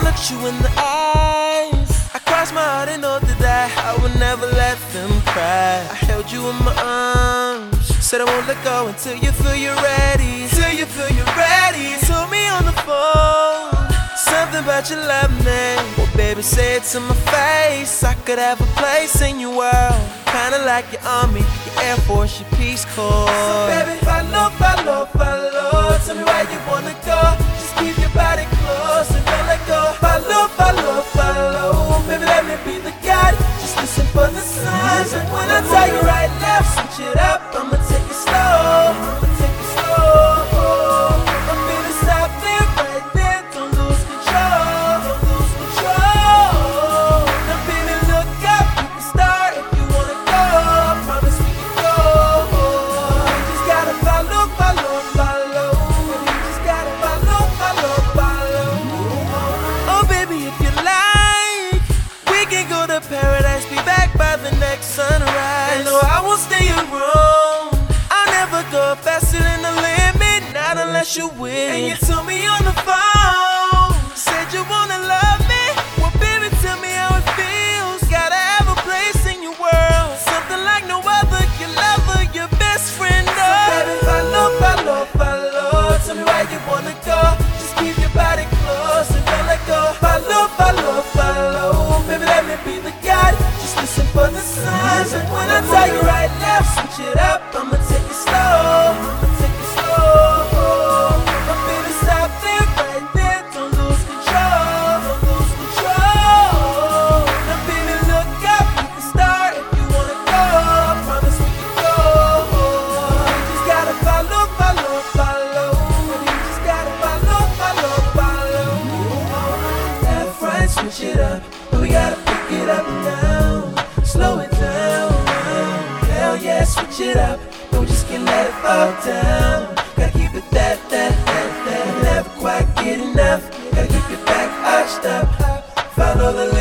looked you in the eyes, I crossed my heart and know that I would never let them cry. I held you in my arms, said I won't let go until you feel you're ready. Till you feel you're ready. Told me on the phone something about you love me. Well, baby, say it to my face. I could have a place in your world, kinda like your army, your Air Force, your Peace Corps. So baby, follow, follow, follow. Tell me where you wanna go. Just keep your body close and don't let go. Follow, follow, follow. Baby, let me be the guide. Just listen for the signs. And when I tell you right, left, switch it up. I'ma take it slow. I'ma take it slow. I'm feeling stop there, right there. Don't lose control. Don't lose control. I'm feeling look up. You can start if you wanna go. Promise we can go. You just gotta follow, follow, follow. You just gotta follow, follow, follow. Oh baby, if you like, we can go to paradise. Be back by the next sunrise. No, I won't stay around. I'll never go faster than the limit, not unless you win. And you told me on the phone, said you wanna love me. Well, baby, tell me how it feels. Gotta have a place in your world, something like no other. Your lover, your best friend. So baby, follow, follow, follow. Tell me where you wanna go. Just keep your body close and don't let go. Follow, follow, follow. Baby, let me be the guide. Just listen for the signs. And when I tell you right, left, switch it up. I'ma take it slow. I'ma take it slow. I'm feeling stop there, right there. Don't lose control. Don't lose control. I'm feeling look up. You can start if you wanna go. Promise we can go. You just gotta follow, follow, follow. You just gotta follow, follow, follow. Left, right, switch it up. But we gotta pick it up now. Slow it down. Hell yeah, switch it up. But we just can't let it fall down. Gotta keep it that. Never quite get enough. Gotta keep your back arched up. Follow the